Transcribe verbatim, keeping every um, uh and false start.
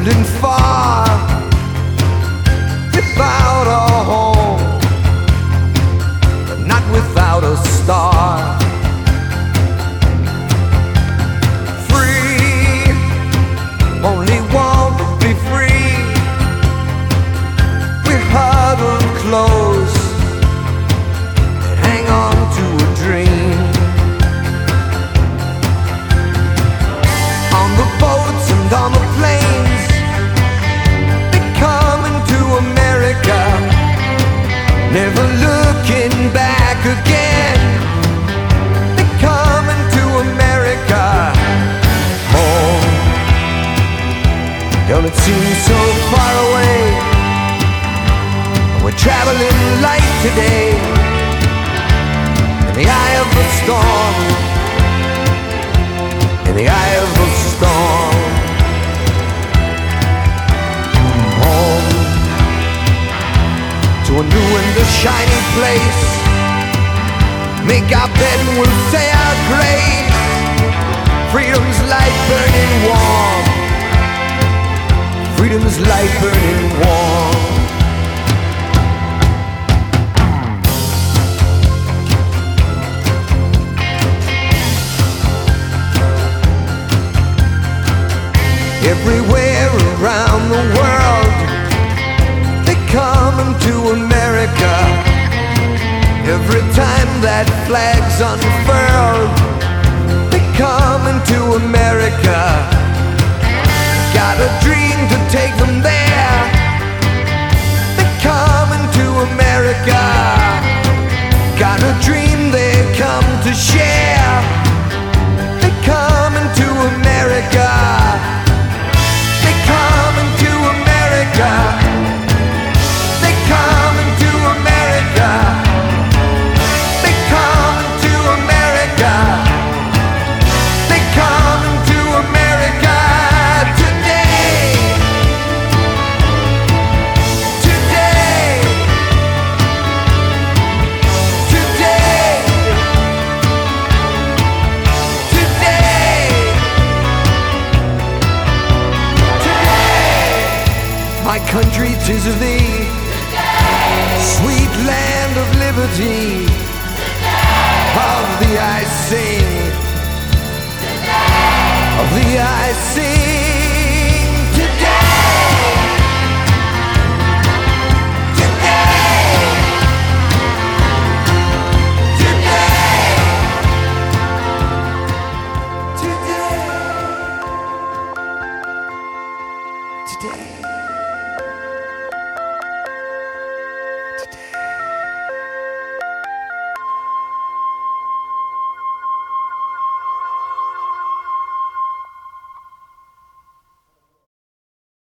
traveling far without a home, but not without a star. Free, only want to be free. We huddle close and hang on to a dream. On the boats and on the planes, they're coming to America, never looking back again. They're coming to America, home. Don't it seem so far away? We're traveling light today, in the eye of the storm, in the eye of the storm. Home to a new and a shiny place. Make our bed and we'll say our grace. Freedom's light burning warm. Freedom's light burning warm. Everywhere around the world, they're coming to America. Every time that flag's unfurled, they're coming to America. Got a dream to take them there. They're coming to America. Got a dream they come to share. They're coming to America. Coming to America. They're coming to America. They're coming to America. They're coming to America today. Today. Today. Today. My country, 'tis of thee, sweet land of liberty. Of thee I sing, of thee I sing today. Today. Today. Today. Today.